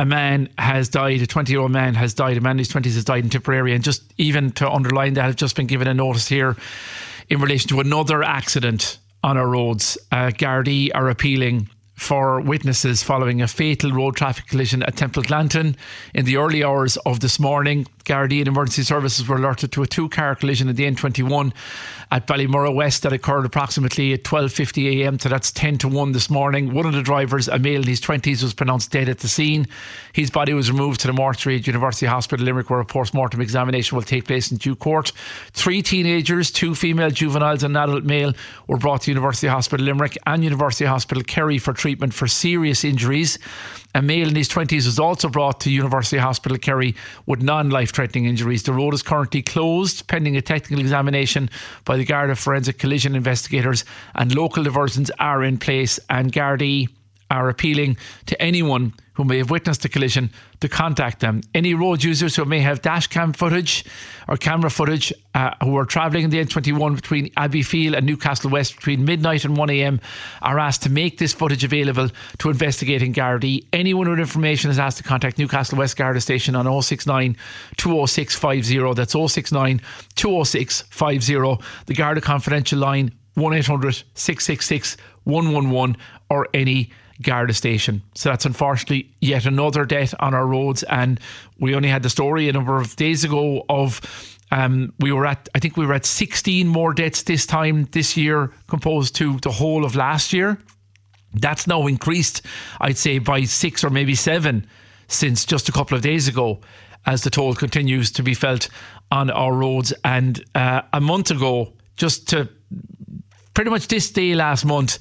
a man has died, a 20-year-old man has died, a man in his 20s has died in Tipperary. And just even to underline that, I've just been given a notice here in relation to another accident on our roads. Gardaí are appealing for witnesses following a fatal road traffic collision at Temple Glanton in the early hours of this morning. Gardaí and emergency services were alerted to a two-car collision at the N21 at Ballymurra West that occurred approximately at 12:50 a.m. So that's 10 to 1 this morning. One of the drivers, a male in his 20s, was pronounced dead at the scene. His body was removed to the mortuary at University Hospital Limerick, where a post-mortem examination will take place in due court. 3 teenagers, 2 female juveniles and an adult male were brought to University Hospital Limerick and University Hospital Kerry for treatment for serious injuries. A male in his 20s was also brought to University Hospital Kerry with non-life-threatening injuries. The road is currently closed pending a technical examination by the Garda Forensic Collision investigators, and local diversions are in place, and Gardaí are appealing to anyone who may have witnessed the collision to contact them. Any road users who may have dash cam footage or camera footage who are travelling in the N21 between Abbeyfield and Newcastle West between midnight and 1 a.m. are asked to make this footage available to investigating Gardaí. Anyone with information is asked to contact Newcastle West Garda Station on 069 206 50. That's 069 206 50. The Garda Confidential line 1800 666 111 or any Garda station. So that's unfortunately yet another death on our roads, and we only had the story a number of days ago of we were at 16 more deaths this year composed to the whole of last year. That's now increased, I'd say, by 6 or maybe 7 since just a couple of days ago, as the toll continues to be felt on our roads. And a month ago, just to pretty much this day last month,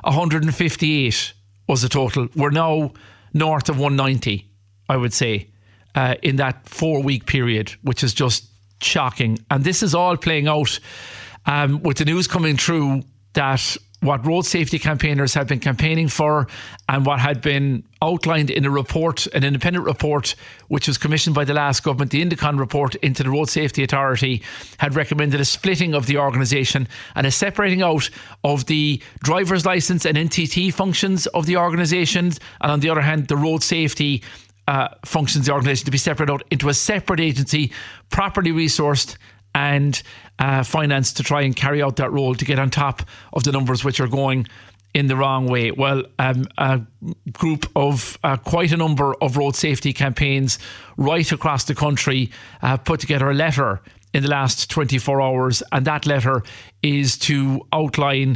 158 was the total. We're now north of 190, I would say, in that 4-week period, which is just shocking. And this is all playing out with the news coming through that what road safety campaigners have been campaigning for and what had been outlined in a report, an independent report, which was commissioned by the last government, the Indicon report into the Road Safety Authority, had recommended a splitting of the organisation and a separating out of the driver's licence and NTT functions of the organisation, and on the other hand, the road safety functions of the organisation to be separated out into a separate agency, properly resourced and financed to try and carry out that role to get on top of the numbers which are going in the wrong way. Well, a group of quite a number of road safety campaigns right across the country put together a letter in the last 24 hours, and that letter is to outline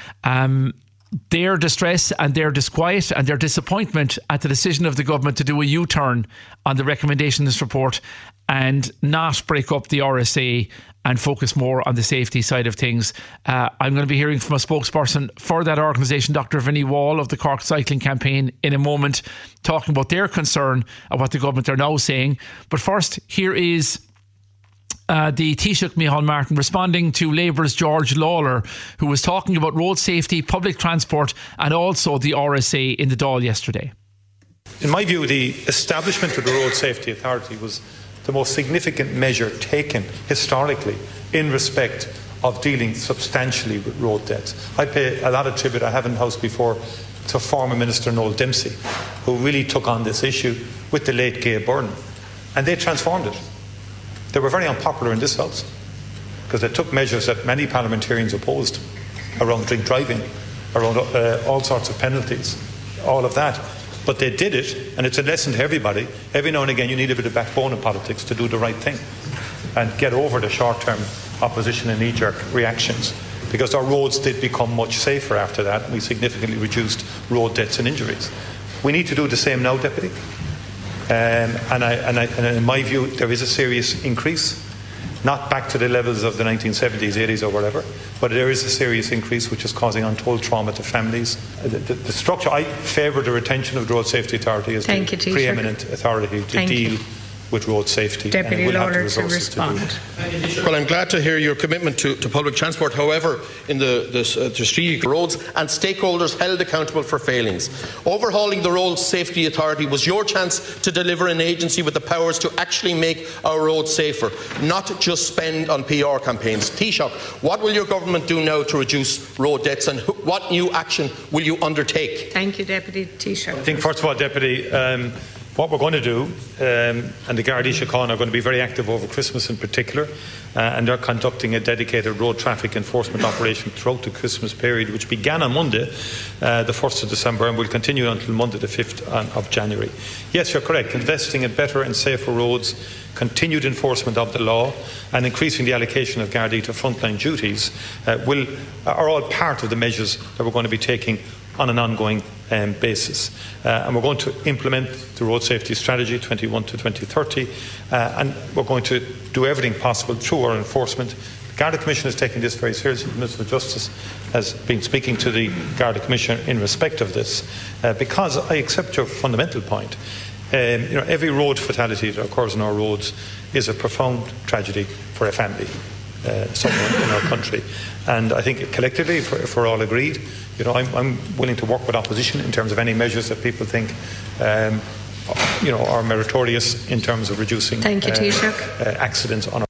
their distress and their disquiet and their disappointment at the decision of the government to do a U-turn on the recommendation in this report and not break up the RSA and focus more on the safety side of things. I'm going to be hearing from a spokesperson for that organisation, Dr. Vinnie Wall of the Cork Cycling Campaign, in a moment, talking about their concern of what the government are now saying. But first, here is the Taoiseach Micheál Martin responding to Labour's George Lawler, who was talking about road safety, public transport and also the RSA in the Dáil yesterday. In my view, the establishment of the Road Safety Authority was the most significant measure taken historically in respect of dealing substantially with road deaths. I pay a lot of tribute, I have in the House before, to former Minister Noel Dempsey, who really took on this issue with the late Gail Byrne, and they transformed it. They were very unpopular in this House because they took measures that many parliamentarians opposed around drink driving, around all sorts of penalties, all of that. But they did it, and it's a lesson to everybody. Every now and again you need a bit of backbone in politics to do the right thing and get over the short-term opposition and knee-jerk reactions, because our roads did become much safer after that, and we significantly reduced road deaths and injuries. We need to do the same now, Deputy. And in my view, there is a serious increase, not back to the levels of the 1970s, 80s or whatever, but there is a serious increase which is causing untold trauma to families. The structure, I favour the retention of the Road Safety Authority as the preeminent authority to deal with road safety. Deputy Lawler to respond. Well, I'm glad to hear your commitment to public transport. However, in the strategic roads and stakeholders held accountable for failings. Overhauling the Road Safety Authority was your chance to deliver an agency with the powers to actually make our roads safer, not just spend on PR campaigns. Taoiseach, what will your government do now to reduce road deaths, and what new action will you undertake? Thank you, Deputy Taoiseach. I think, first of all, Deputy, What we're going to do, and the Gardaí Síochána are going to be very active over Christmas in particular, and they're conducting a dedicated road traffic enforcement operation throughout the Christmas period, which began on Monday, the 1st of December, and will continue until Monday the 5th of January. Yes, you're correct. Investing in better and safer roads, continued enforcement of the law, and increasing the allocation of Gardaí to frontline duties are all part of the measures that we're going to be taking on an ongoing basis. And we're going to implement the Road Safety Strategy 21 to 2030, and we're going to do everything possible through our enforcement. The Garda Commission is taking this very seriously. The Minister of Justice has been speaking to the Garda Commissioner in respect of this, because I accept your fundamental point. Every road fatality that occurs on our roads is a profound tragedy for a family, somewhere in our country. And I think collectively, if we're all agreed, I'm willing to work with opposition in terms of any measures that people think are meritorious in terms of reducing accidents on our.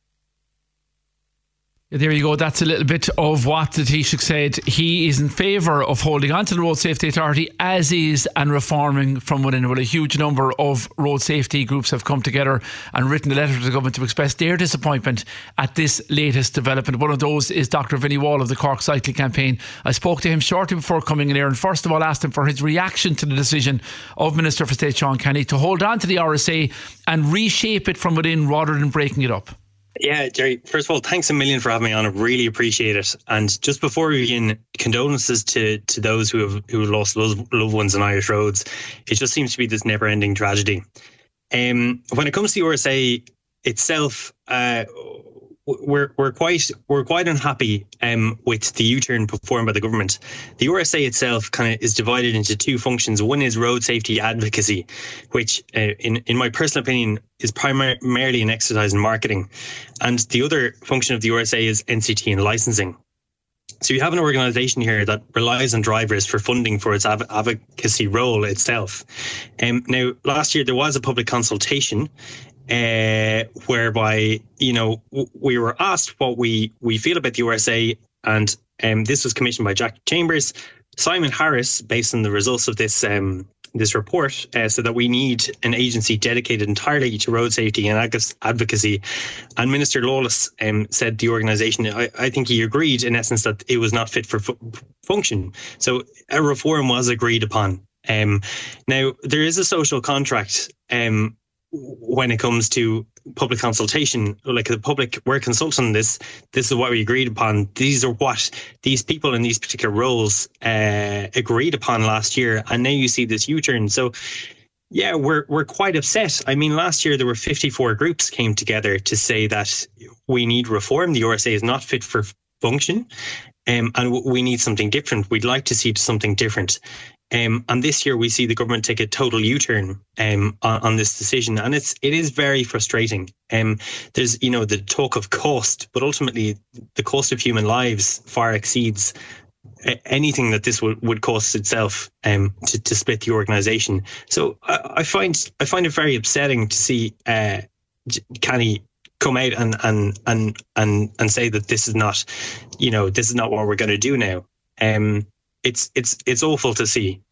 There you go. That's a little bit of what the Taoiseach said. He is in favour of holding on to the Road Safety Authority as is and reforming from within. Well, a huge number of road safety groups have come together and written a letter to the government to express their disappointment at this latest development. One of those is Dr. Vinnie Wall of the Cork Cycling Campaign. I spoke to him shortly before coming in here, and first of all asked him for his reaction to the decision of Minister for State Sean Kenny to hold on to the RSA and reshape it from within rather than breaking it up. Yeah, Jerry, first of all, thanks a million for having me on. I really appreciate it. And just before we begin, condolences to those who lost loved ones on Irish roads. It just seems to be this never-ending tragedy. When it comes to the RSA itself, we're quite unhappy with the U-turn performed by the government. The RSA itself kind of is divided into two functions. One is road safety advocacy, which in my personal opinion is primarily an exercise in marketing, and the other function of the RSA is NCT and licensing. So you have an organisation here that relies on drivers for funding for its advocacy role itself. Now, last year there was a public consultation whereby, we were asked what we feel about the RSA, and this was commissioned by Jack Chambers. Simon Harris, based on the results of this report, said that we need an agency dedicated entirely to road safety and advocacy. And Minister Lawless said the organisation, I think he agreed in essence that it was not fit for function. So a reform was agreed upon. Now, there is a social contract when it comes to public consultation. Like the public, we're consulting this is what we agreed upon. These are what these people in these particular roles agreed upon last year, and now you see this U-turn. So yeah, we're quite upset. I mean, last year there were 54 groups came together to say that we need reform. The RSA is not fit for function, and we need something different. We'd like to see something different. And this year we see the government take a total U-turn on this decision, and it is very frustrating. There's the talk of cost, but ultimately the cost of human lives far exceeds anything that this would cost itself to split the organisation. So I find it very upsetting to see Kenny come out and say that this is not what we're going to do now. It's awful to see.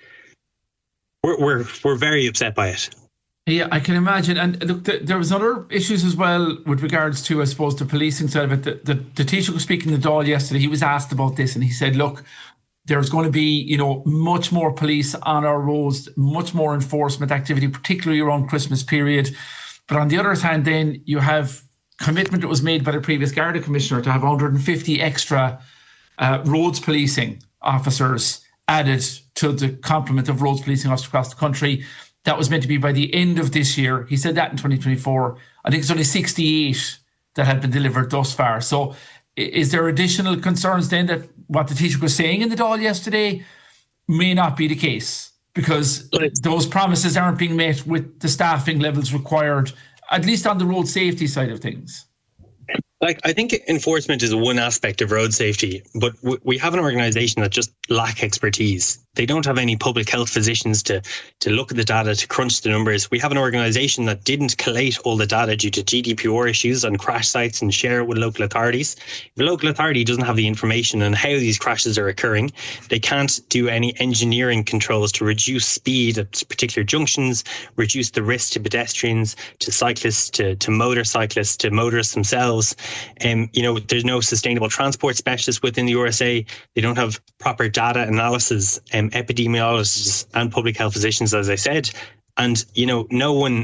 We're very upset by it. Yeah, I can imagine. And look, there was other issues as well with regards to, I suppose, the policing side of it. The Taoiseach was speaking to Dáil yesterday. He was asked about this, and he said, look, there's going to be, much more police on our roads, much more enforcement activity, particularly around Christmas period. But on the other hand, then you have commitment that was made by the previous Garda Commissioner to have 150 extra roads policing officers added to the complement of roads policing officers across the country. That was meant to be by the end of this year. He said that in 2024. I think it's only 68 that have been delivered thus far. So is there additional concerns then that what the Taoiseach was saying in the Dáil yesterday may not be the case? Because those promises aren't being met with the staffing levels required, at least on the road safety side of things. Like, I think enforcement is one aspect of road safety, but we have an organisation that just lack expertise. They don't have any public health physicians to look at the data, to crunch the numbers. We have an organisation that didn't collate all the data due to GDPR issues on crash sites and share it with local authorities. If a local authority doesn't have the information on how these crashes are occurring, they can't do any engineering controls to reduce speed at particular junctions, reduce the risk to pedestrians, to cyclists, to motorcyclists, to motorists themselves. There's no sustainable transport specialists within the RSA. They don't have proper data analysis, epidemiologists and public health physicians, as I said. And, no one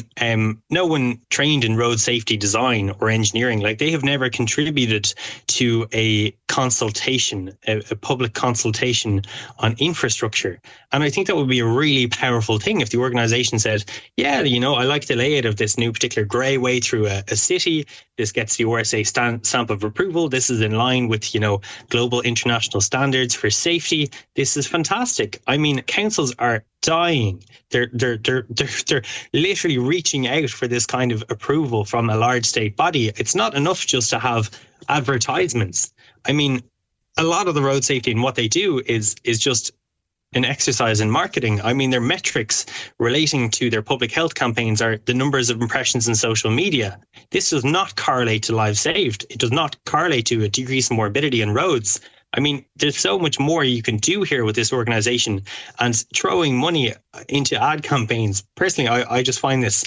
trained in road safety design or engineering. Like, they have never contributed to a consultation, a public consultation on infrastructure. And I think that would be a really powerful thing if the organisation said, yeah, I like the layout of this new particular grey way through a city. This gets the RSA stamp of approval. This is in line with, global international standards for safety. This is fantastic. I mean, councils are dying. They're literally reaching out for this kind of approval from a large state body. It's not enough just to have advertisements. I mean, a lot of the road safety and what they do is just an exercise in marketing. I mean, their metrics relating to their public health campaigns are the numbers of impressions in social media. This does not correlate to lives saved. It does not correlate to a decrease in morbidity on roads. I mean, there's so much more you can do here with this organisation, and throwing money into ad campaigns. Personally, I just find this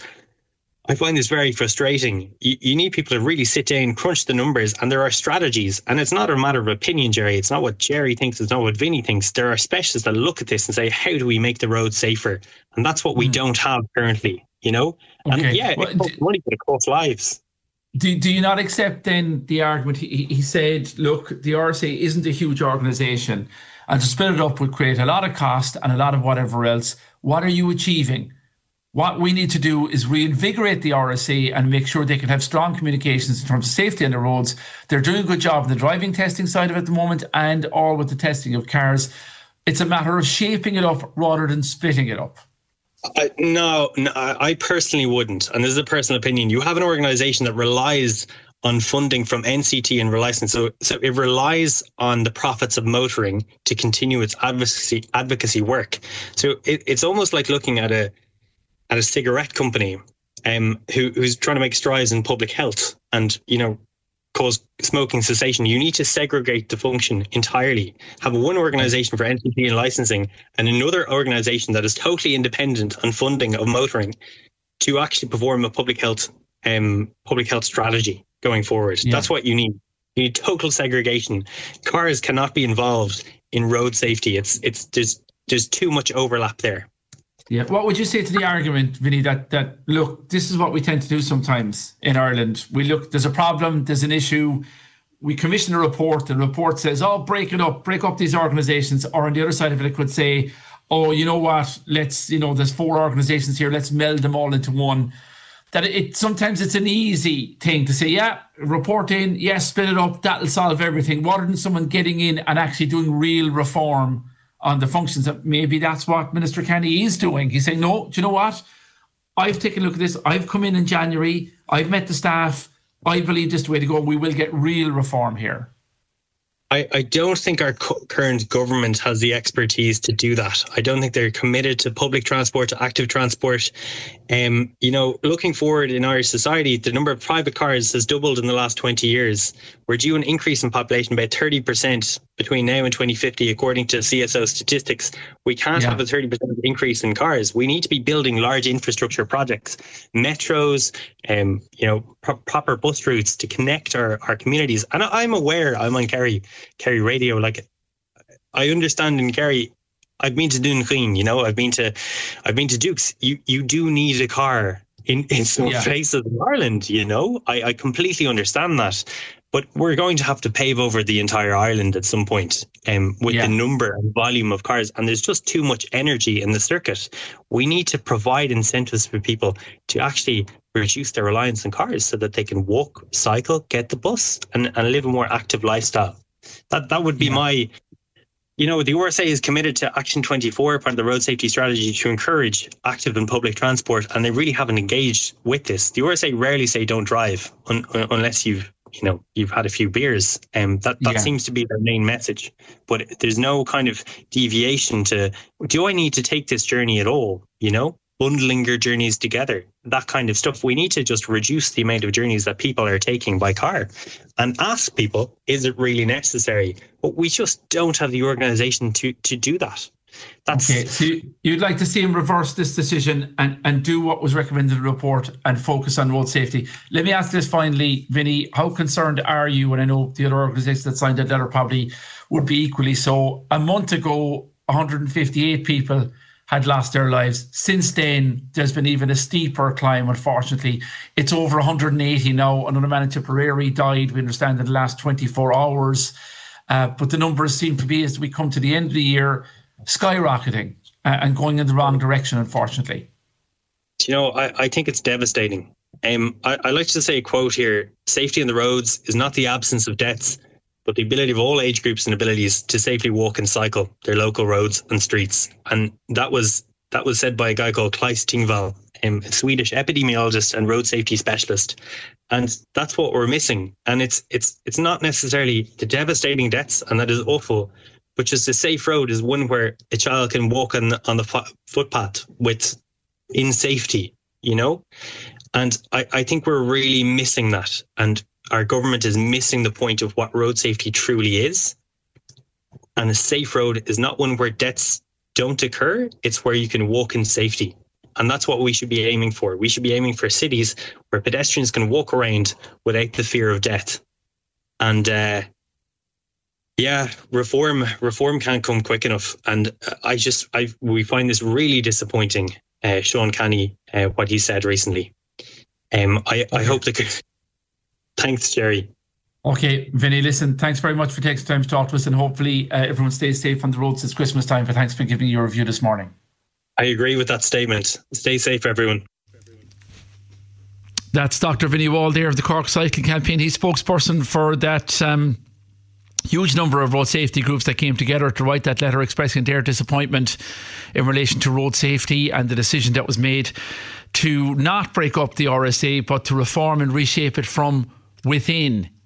very frustrating. You need people to really sit down, crunch the numbers, and there are strategies. And it's not a matter of opinion, Jerry. It's not what Jerry thinks. It's not what Vinny thinks. There are specialists that look at this and say, how do we make the road safer? And that's what we don't have currently, Okay. And it costs money, but it costs lives. Do you not accept then the argument? He said, look, the RSA isn't a huge organisation, and to split it up would create a lot of cost and a lot of whatever else. What are you achieving? What we need to do is reinvigorate the RSA and make sure they can have strong communications in terms of safety on the roads. They're doing a good job on the driving testing side of it at the moment, and all with the testing of cars. It's a matter of shaping it up rather than splitting it up. No, I personally wouldn't. And this is a personal opinion. You have an organisation that relies on funding from NCT and Relicense. So it relies on the profits of motoring to continue its advocacy work. So it's almost like looking at a cigarette company who's trying to make strides in public health and, cause smoking cessation. You need to segregate the function entirely. Have one organisation for NCT and licensing and another organisation that is totally independent on funding of motoring to actually perform a public health strategy going forward. Yeah. That's what you need. You need total segregation. Cars cannot be involved in road safety. There's too much overlap there. Yeah. What would you say to the argument, Vinny, that look, this is what we tend to do sometimes in Ireland. We look, there's a problem, there's an issue. We commission a report. The report says, break up these organisations. Or on the other side of it, it could say, you know what, let's, there's 4 organisations here, let's meld them all into one. That sometimes it's an easy thing to say, report in, split it up, that'll solve everything, rather than someone getting in and actually doing real reform on the functions. That maybe that's what Minister Kenny is doing. He's saying, no, do you know what? I've taken a look at this. I've come in January. I've met the staff. I believe this is the way to go. We will get real reform here. I don't think our current government has the expertise to do that. I don't think they're committed to public transport, to active transport. Looking forward in Irish society, the number of private cars has doubled in the last 20 years. We're due an increase in population by 30% between now and 2050, according to CSO statistics. We can't have a 30% increase in cars. We need to be building large infrastructure projects, metros, proper bus routes to connect our communities. And I'm aware, I'm on Kerry Radio. Like, I understand in Kerry, I've been to Dunqueen, I've been to Dukes. You do need a car in some places in Ireland, I completely understand that. But we're going to have to pave over the entire island at some point with the number and volume of cars. And there's just too much energy in the circuit. We need to provide incentives for people to actually reduce their reliance on cars so that they can walk, cycle, get the bus and live a more active lifestyle. That would be my... the RSA is committed to Action 24, part of the road safety strategy, to encourage active and public transport, and they really haven't engaged with this. The RSA rarely say don't drive unless you've you've had a few beers. That seems to be their main message. But there's no kind of deviation to, do I need to take this journey at all? Bundling your journeys together, that kind of stuff. We need to just reduce the amount of journeys that people are taking by car and ask people, is it really necessary? But we just don't have the organisation to do that. Okay, so you'd like to see him reverse this decision and do what was recommended in the report and focus on road safety. Let me ask this finally, Vinny, how concerned are you, and I know the other organisations that signed that letter probably would be equally so. A month ago, 158 people had lost their lives. Since then, there's been even a steeper climb, unfortunately. It's over 180 now. Another man in Tipperary died, we understand, in the last 24 hours. But the numbers seem to be, as we come to the end of the year, skyrocketing and going in the wrong direction, unfortunately. I think it's devastating. I like to say a quote here: safety on the roads is not the absence of deaths, but the ability of all age groups and abilities to safely walk and cycle their local roads and streets. And that was said by a guy called Claes Tingvall, a Swedish epidemiologist and road safety specialist. And that's what we're missing. And it's not necessarily the devastating deaths, and that is awful, but just a safe road is one where a child can walk on the footpath in safety, And I think we're really missing that. And our government is missing the point of what road safety truly is. And a safe road is not one where deaths don't occur. It's where you can walk in safety. And that's what we should be aiming for. We should be aiming for cities where pedestrians can walk around without the fear of death. And reform can't come quick enough. And we find this really disappointing, Sean Canny, what he said recently. I hope that... Thanks, Jerry. Okay, Vinny, listen, thanks very much for taking time to talk to us, and hopefully everyone stays safe on the roads this Christmas time. But thanks for giving your review this morning. I agree with that statement. Stay safe, everyone. That's Dr. Vinny Wall there of the Cork Cycling Campaign. He's spokesperson for that huge number of road safety groups that came together to write that letter expressing their disappointment in relation to road safety and the decision that was made to not break up the RSA, but to reform and reshape it from within.